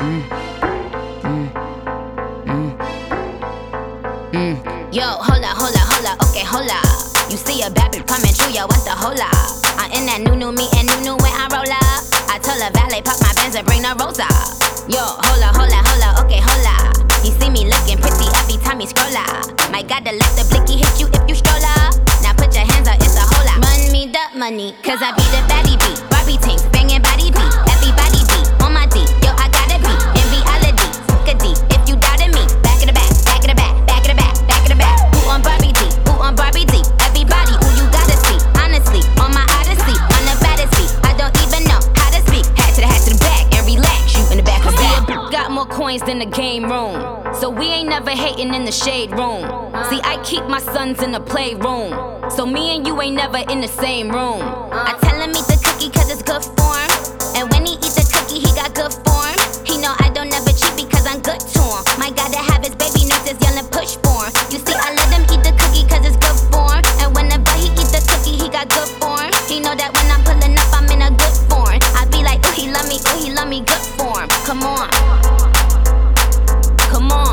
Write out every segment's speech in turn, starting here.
Yo, hola, okay, hola. You see a bad bitch coming through, yo, what's the hola? I'm in that new me and new when I roll up. I told a valet, park my Benz and bring the rosa. Yo, hola, okay, hola. He see me looking pretty every time he scroll up. My God, to let the blicky hit you if you stroll up. Now put your hands up, it's a hola. Run me the money, cause I be the baddie beat. Barbie tanks, banging body beat. Everybody beat, on my D, yo, I gotta be. In reality, fuck a D. If you doubted me, back in the back, back in the back, back in the back, back in the back. Who on Barbie D? Who on Barbie D? Everybody, who you gotta see. Honestly, on my odyssey, on the baddest beat. I don't even know how to speak. Hat to the back and relax, you in the back of that. Got more coins than the game room, so we ain't never hating in the shade room. See, I keep my sons in the playroom, so me and you ain't never in the same room. I tell him eat the cookie cause it's good form, and when he eat the cookie he got good form. He know I don't never cheat because I'm good to him. My God, to have his baby nurses yelling push for him. You see, I let him eat the cookie cause it's good form, and whenever he eat the cookie he got good form. He know that when I'm pulling up I'm in a good form. I be like, ooh he love me good form. Come on, come on,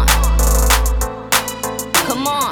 come on.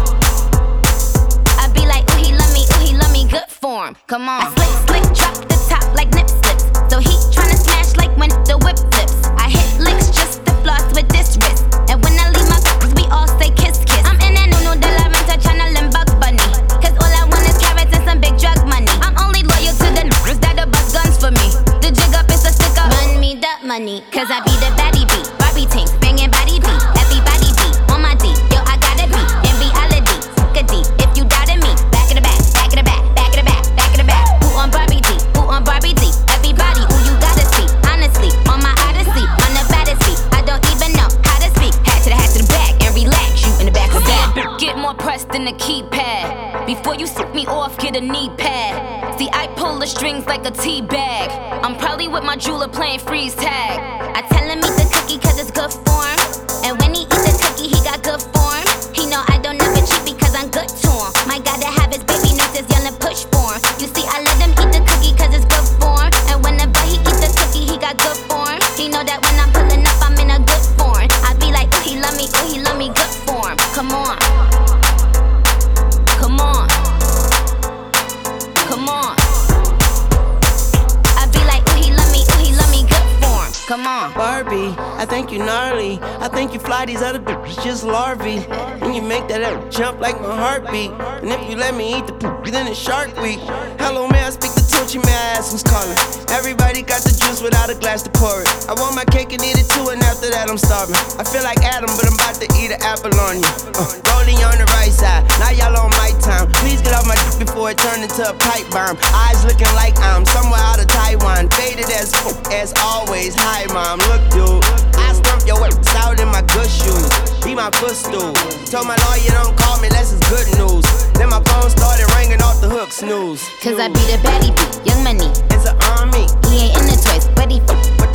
I be like, ooh he love me good form. Come on. I slick, drop the top like nip slips. So he tryna smash like when the whip flips. I hit licks just to floss with this wrist. And when I leave my cause we all say kiss, kiss. I'm in that no de la renta tryna limb Bug Bunny. Cause all I want is carrots and some big drug money. I'm only loyal to the niggas that'll bust guns for me. The jig up is a stick up. Run me the money, cause I be the baddie beat. Barbie tanks, banging body beat. Everybody beat, on my D, yo I gotta be. In reality, fuck a D. If you doubted me, back in the back, back in the back, back in the back, back in the back. Who on Barbie D? Who on Barbie D? Everybody, who you gotta see. Honestly, on my odyssey, on the baddest beat. I don't even know how to speak. Hat to the back and relax, you in the back of that. Get more pressed than a keypad. Before you sick me off, get a knee pad. See, I pull the strings like a tea bag. I'm probably with my jeweler playing freeze tag. I tell him eat the cookie cause it's good form, and when he eat the cookie he got good form. He know I don't never cheat because I'm good to him. My God, to have his baby nurses yelling push for him. You see, I let him eat the cookie cause it's good form, and whenever he eat the cookie he got good form. He know that when I'm pulling up I'm in a good form. I be like, ooh he love me good form. Come on, come on, come on. I be like, ooh he love me good form. Come on. Barbie, I think you gnarly. I think you fly these other bitches just larvae. And you make that jump like my heartbeat. And if you let me eat the poop, then it's Shark Week. Hello, may I speak to Tunchi? May I ask who's calling? Everybody got the juice without a glass to pour it. I want my cake and eat it too, and after that I'm starving. I feel like Adam, but I'm about to eat an apple on you. Rolling on the right side, now y'all on my time. Please get off my dick before it turn into a pipe bomb. Eyes looking like I'm somewhere out of Taiwan. Faded as always. Hi mom, look dude, I stomp your ass out in my good shoes. Be my footstool. Told my lawyer don't call me unless it's good news. Then my phone started ringing off the hook, snooze. Cause I be the baddie beat, young money. It's an army. He ain't in the toys, but he